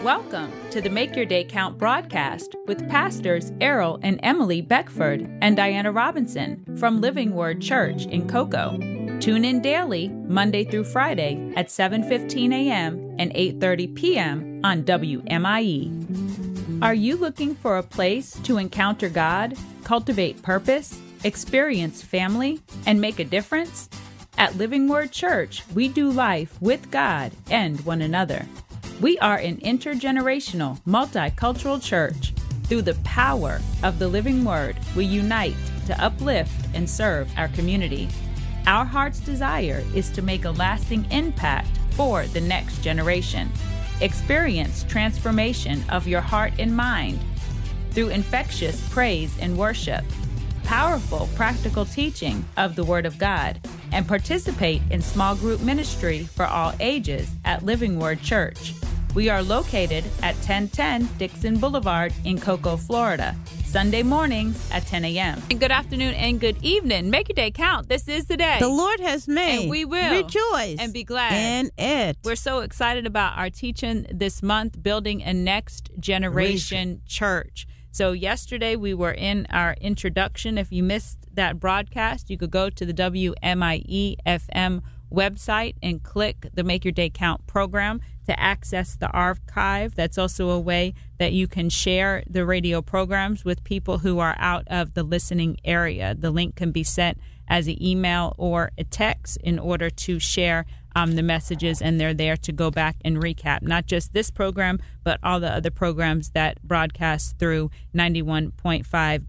Welcome to the Make Your Day Count broadcast with Pastors Errol and Emily Beckford and Diana Robinson from Living Word Church in Cocoa. Tune in daily, Monday through Friday at 7:15 a.m. and 8:30 p.m. on WMIE. Are you looking for a place to encounter God, cultivate purpose, experience family, and make a difference? At Living Word Church, we do life with God and one another. We are an intergenerational, multicultural church. Through the power of the living word, we unite to uplift and serve our community. Our heart's desire is to make a lasting impact for the next generation. Experience transformation of your heart and mind through infectious praise and worship, powerful practical teaching of the Word of God, and participate in small group ministry for all ages at Living Word Church. We are located at 1010 Dixon Boulevard in Cocoa, Florida, Sunday mornings at 10 a.m. And good afternoon and good evening. Make your day count. This is the day the Lord has made. And we will rejoice and be glad in it. We're so excited about our teaching this month, Building a Next Generation Church. So yesterday we were in our introduction. If you missed that broadcast, you could go to the WMIE FM website and click the Make Your Day Count program to access the archive. That's also a way that you can share the radio programs with people who are out of the listening area. The link can be sent as an email or a text in order to share the messages, and they're there to go back and recap not just this program, but all the other programs that broadcast through 91.5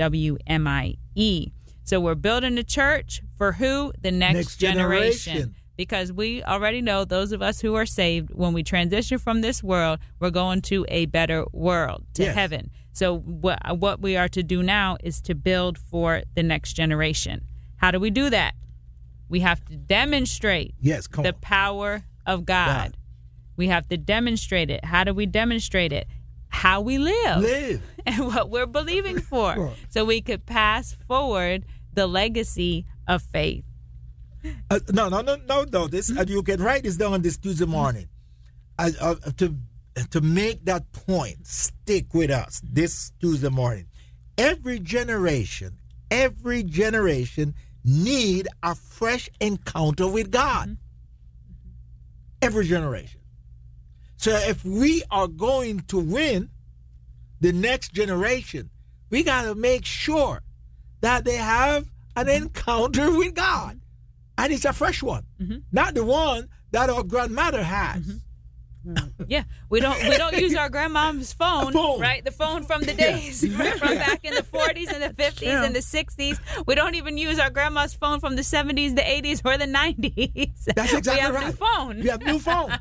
WMIE. So we're building a church for who? The next generation. Because we already know, those of us who are saved, when we transition from this world, we're going to a better world, to heaven. So what we are to do now is to build for the next generation. How do we do that? We have to demonstrate the power of God. We have to demonstrate it. How do we demonstrate it? How we live. And what we're believing for. So we could pass forward the legacy of faith. No. This you can write this down on this Tuesday morning. To make that point stick with us this Tuesday morning. Every generation need a fresh encounter with God. Every generation. So if we are going to win the next generation, we got to make sure that they have an encounter with God. And it's a fresh one, not the one that our grandmother has. Yeah, we don't use our grandma's phone, right? The phone from the days from back in the 40s and the 50s and the 60s. We don't even use our grandma's phone from the 70s, the 80s, or the 90s. That's exactly right. We have new phone. We have new phone.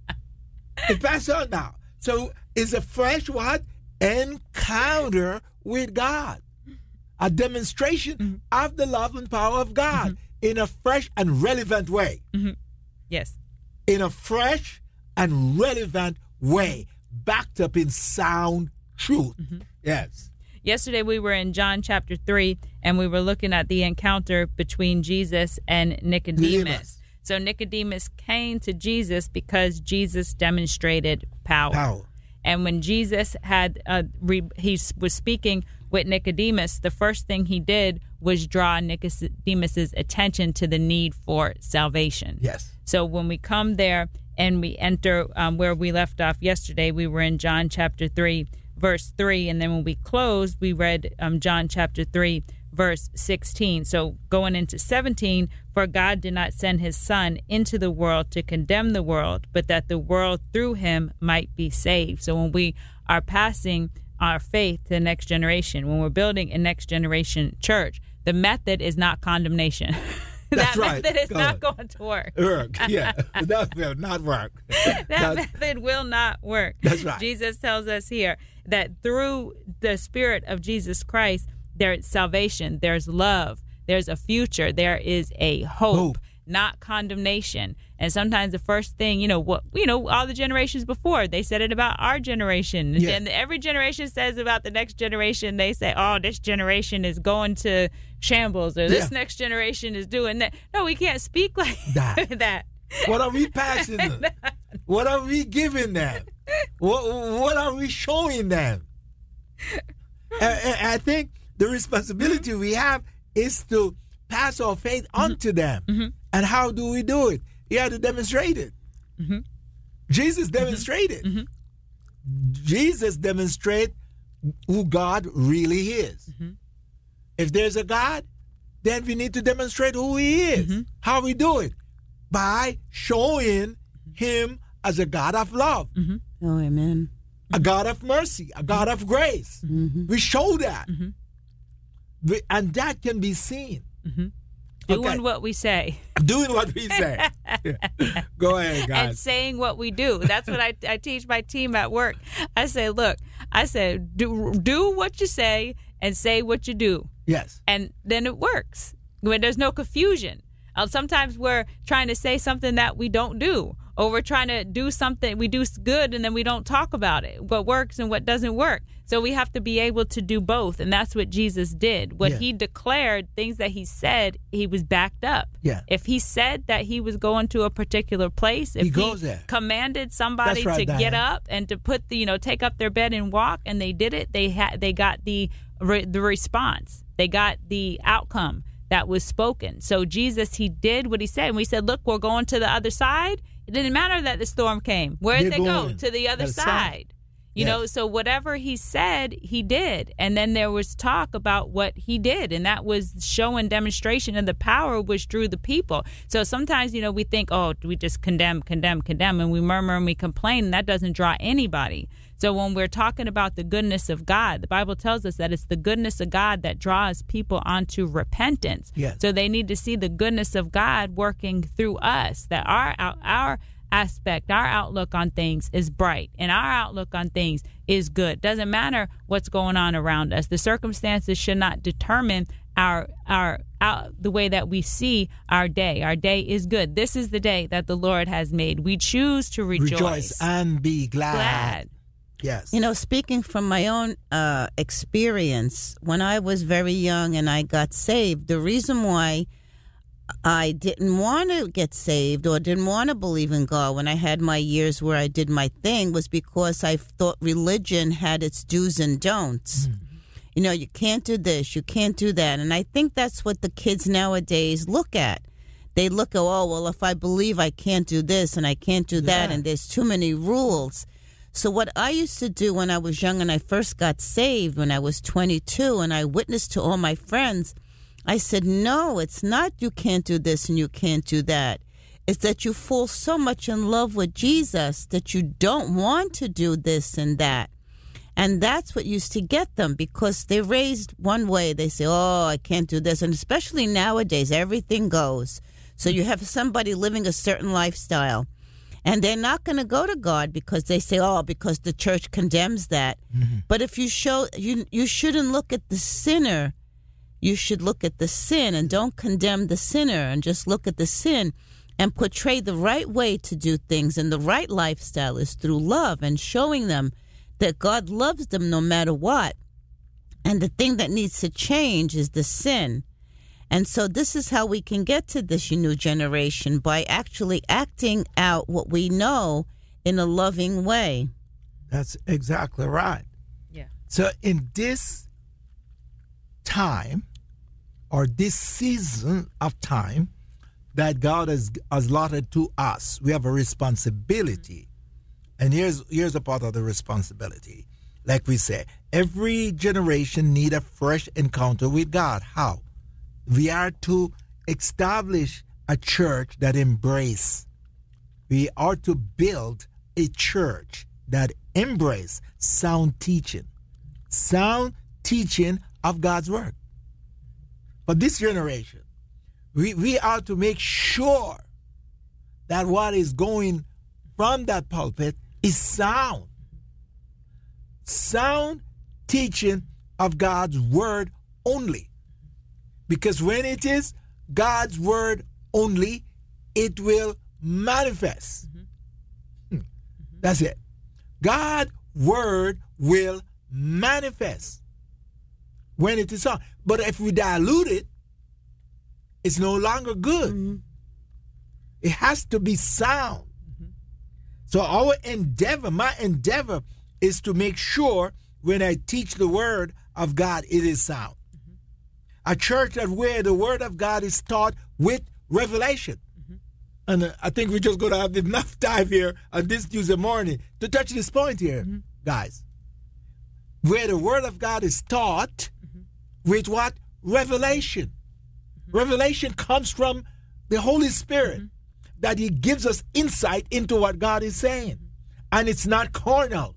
It passes on now. So it's a fresh what? Encounter with God. A demonstration of the love and power of God in a fresh and relevant way. Yes. In a fresh and relevant way, backed up in sound truth. Yes. Yesterday we were in John chapter 3, and we were looking at the encounter between Jesus and Nicodemus. So Nicodemus came to Jesus because Jesus demonstrated power. And when Jesus had he was speaking with Nicodemus, the first thing he did was draw Nicodemus's attention to the need for salvation. Yes. So when we come there and we enter where we left off yesterday, we were in John chapter 3, verse 3. And then when we closed, we read John chapter 3, verse 16. So going into 17, for God did not send his son into the world to condemn the world, but that the world through him might be saved. So when we are passing our faith to the next generation, when we're building a next generation church, the method is not condemnation. That's that method is not going to work. That will not work. That method will not work. That's right. Jesus tells us here that through the Spirit of Jesus Christ, there's salvation, there's love, there's a future, there is a hope. Not condemnation. And sometimes the first thing, all the generations before, they said it about our generation. Yeah. And every generation says about the next generation, they say, oh, this generation is going to shambles, or this next generation is doing that. No, we can't speak like that. What are we passing them? What are we giving them? What are we showing them? I think the responsibility we have is to pass our faith on to them. And how do we do it? You have to demonstrate it. Jesus demonstrated. Jesus demonstrated who God really is. If there's a God, then we need to demonstrate who he is. How we do it? By showing him as a God of love. Oh, amen. A God of mercy, a God of grace. We show that. And that can be seen. Doing what we say. Doing what we say. Go ahead, guys. And saying what we do. That's what I teach my team at work. I say, look, do what you say and say what you do. Yes. And then it works. When there's no confusion. Sometimes we're trying to say something that we don't do. Or we're trying to do something, we do good and then we don't talk about it, what works and what doesn't work. So we have to be able to do both. And that's what Jesus did. What he declared, things that he said, he was backed up. Yeah. If he said that he was going to a particular place, if he commanded somebody to get up and to put take up their bed and walk, and they did it, they got the response. They got the outcome that was spoken. So Jesus, he did what he said. And we said, look, we're going to the other side. It didn't matter that the storm came. Where did they go? To the other side. You know, so whatever he said, he did. And then there was talk about what he did. And that was show and demonstration of the power which drew the people. So sometimes, we think, oh, we just condemn, and we murmur and we complain, and that doesn't draw anybody. So when we're talking about the goodness of God, the Bible tells us that it's the goodness of God that draws people onto repentance. Yes. So they need to see the goodness of God working through us, that our aspect, our outlook on things is bright, and our outlook on things is good. Doesn't matter what's going on around us. The circumstances should not determine the way that we see our day. Our day is good. This is the day that the Lord has made. We choose to rejoice and be glad. Yes. Speaking from my own experience, when I was very young and I got saved, the reason why I didn't want to get saved or didn't want to believe in God when I had my years where I did my thing was because I thought religion had its do's and don'ts. You can't do this, you can't do that. And I think that's what the kids nowadays look at. They look at, if I believe I can't do this and I can't do that, and there's too many rules. So what I used to do when I was young and I first got saved when I was 22 and I witnessed to all my friends, I said, no, it's not you can't do this and you can't do that. It's that you fall so much in love with Jesus that you don't want to do this and that. And that's what used to get them because they raised one way. They say, I can't do this. And especially nowadays, everything goes. So you have somebody living a certain lifestyle. And they're not going to go to God because they say, because the church condemns that. But if you you shouldn't look at the sinner. You should look at the sin and don't condemn the sinner and just look at the sin and portray the right way to do things. And the right lifestyle is through love and showing them that God loves them no matter what. And the thing that needs to change is the sin. And so this is how we can get to this new generation, by actually acting out what we know in a loving way. That's exactly right. Yeah. So in this time, or this season of time that God has allotted to us, we have a responsibility. And here's a part of the responsibility. Like we say, every generation need a fresh encounter with God. How? We are to establish a church that embrace. We are to build a church that embrace sound teaching of God's word. For this generation, we are to make sure that what is going from that pulpit is sound teaching of God's word only. Because when it is God's word only, it will manifest. That's it. God's word will manifest when it is sound. But if we dilute it, it's no longer good. It has to be sound. So my endeavor is to make sure when I teach the word of God, it is sound. A church where the word of God is taught with revelation. And I think we're just going to have enough time here on this Tuesday morning to touch this point here, guys. Where the word of God is taught with what? Revelation. Revelation comes from the Holy Spirit, that he gives us insight into what God is saying. And it's not carnal.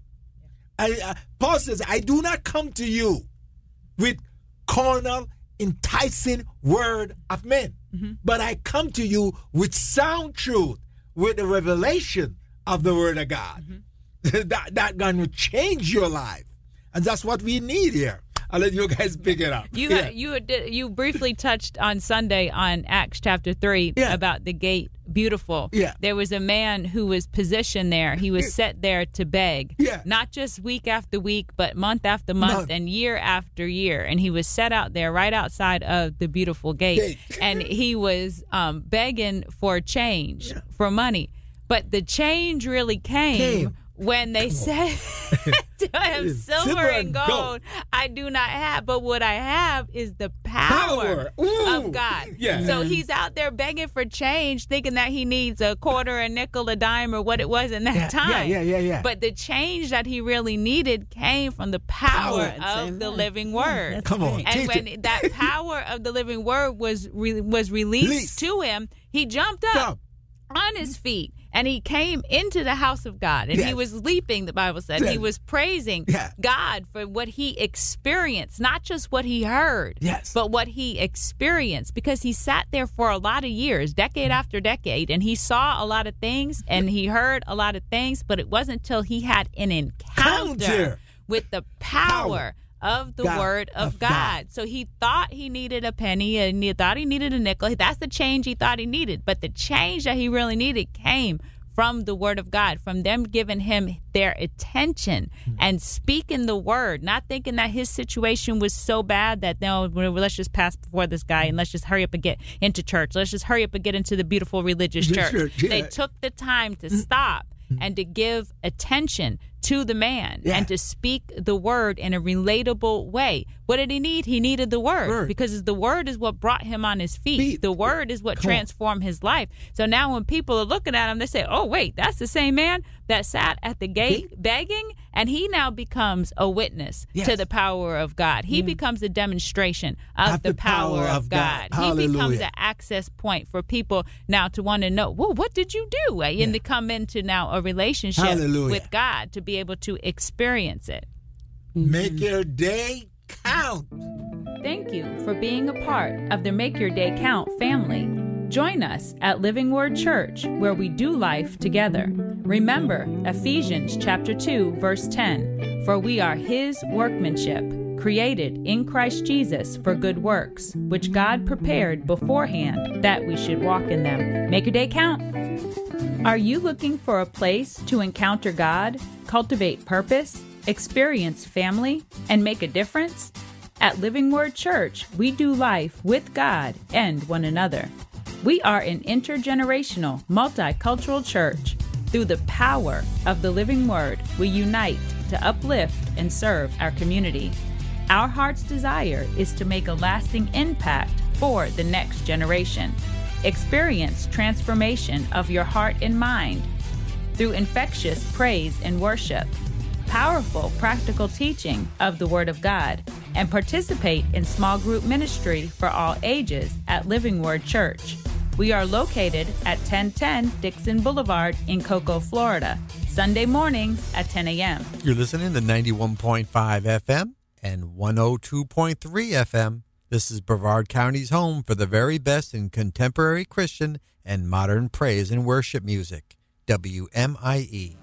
Paul says, I do not come to you with carnal, enticing word of men, but I come to you with sound truth, with the revelation of the word of God. That going to change your life. And that's what we need here. I'll let you guys pick it up. You briefly touched on Sunday on Acts chapter 3 about the gate beautiful. Yeah. There was a man who was positioned there. He was set there to beg. Yeah. Not just week after week, but month after month and year after year. And he was set out there right outside of the beautiful gate. And he was begging for change, for money. But the change really came when they said to him, silver and gold I do not have, but what I have is the power of God. Yeah. So he's out there begging for change, thinking that he needs a quarter, a nickel, a dime, or what it was in that time. Yeah. But the change that he really needed came from the power of the living word. Come on. And when that power of the living word was released to him, he jumped up on his feet. And he came into the house of God, and he was leaping, the Bible said. He was praising God for what he experienced, not just what he heard, but what he experienced, because he sat there for a lot of years, decade after decade, and he saw a lot of things, and he heard a lot of things, but it wasn't until he had an encounter with the power of the word of God. So he thought he needed a penny, and he thought he needed a nickel. That's the change he thought he needed. But the change that he really needed came from the word of God, from them giving him their attention and speaking the word, not thinking that his situation was so bad that, no, let's just pass before this guy and let's just hurry up and get into church. Let's just hurry up and get into the beautiful religious church. They took the time to stop and to give attention to the man and to speak the word in a relatable way. What did he need? He needed the word, because the word is what brought him on his feet. The word is what transformed his life. So now when people are looking at him, they say, oh, wait, that's the same man that sat at the gate begging, and he now becomes a witness to the power of God. He becomes a demonstration of the power of God. He becomes an access point for people now to want to know, well, what did you do? And to come into now a relationship with God, to be able to experience it. Make your day count. Thank you for being a part of the Make Your Day Count family. Join us at Living Word Church, where we do life together. Remember Ephesians chapter 2, verse 10, for we are his workmanship, created in Christ Jesus for good works, which God prepared beforehand that we should walk in them. Make your day count. Are you looking for a place to encounter God, cultivate purpose, experience family, and make a difference? At Living Word Church, we do life with God and one another. We are an intergenerational, multicultural church. Through the power of the living word, we unite to uplift and serve our community. Our heart's desire is to make a lasting impact for the next generation. Experience transformation of your heart and mind through infectious praise and worship, powerful practical teaching of the Word of God, and participate in small group ministry for all ages at Living Word Church. We are located at 1010 Dixon Boulevard in Cocoa, Florida, Sunday mornings at 10 a.m. You're listening to 91.5 FM and 102.3 FM. This is Brevard County's home for the very best in contemporary Christian and modern praise and worship music. WMIE.